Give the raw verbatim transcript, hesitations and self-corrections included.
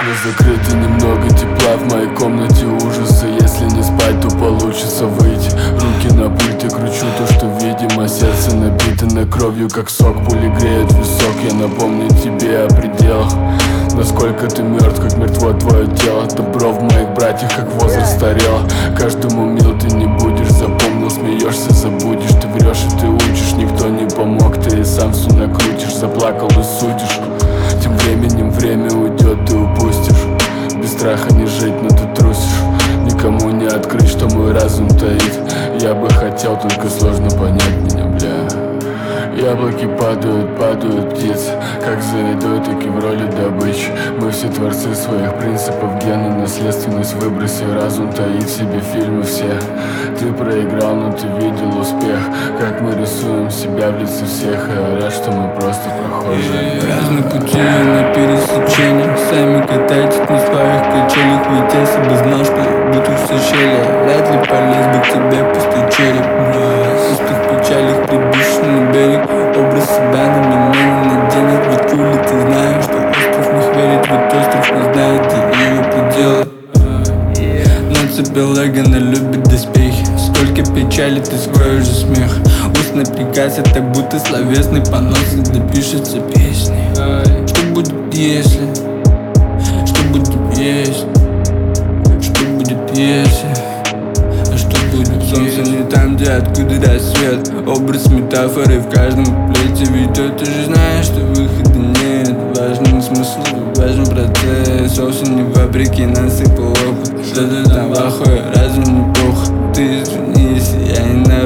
окна закрыты, немного тепла в моей комнате ужаса. Если не спать, то получится выйти. Руки на пульте, кручу то, что видимо. Сердце напитано кровью, как сок. Пули греют висок, я напомню тебе о пределах. Насколько ты мертв, как мертво твое тело. Добро в моих братьях, как возраст старел. Каждому мил ты не будешь, запомнил, смеешься, забудешь. Ты врешь и ты учишь, никто не помог. Ты и сам все накрутишь, заплакал и судишь. Тем временем время уйдет, ты упустишь. Без страха не жить, но ты трусишь. Никому не открыть, что мой разум таит. Я бы хотел, только сложно понять меня, бля. Яблоки падают, падают птицы. Как за едой, так и в роли добычи. Мы все творцы своих принципов. Гены, наследственность, выброси. Разум таит в себе фильмы все. Ты проиграл, но ты видел успех. Как мы рисуем себя в лице всех. Я рад, что мы просто прохожие. Разные пути на пересечении. Сами катайтесь на своих качелях. Ведь если бы знал, что я буду все щели, вряд ли полез бы к тебе пустой череп. Пустых печалях прибившись на берег. Образ себя на меня не наденет. Ведь хули ты знаешь, что остров не верит. Ведь остров не знает, где ее пределы. Но цепелага не любит доспехи. Сколько печали ты скроешь за смех. Устный приказ, это будто словесный понос, где пишется песни. Что будет если? Что будет если? Что будет если? Солнце не там, где откуда рассвет. Образ метафоры в каждом куплете. Ведь ты же знаешь, что выхода нет. Важен не смысл, важен процесс. Осень не вопреки насыпал опыт. Что ты там в ахуе, разве не плохо? Ты извини, если я не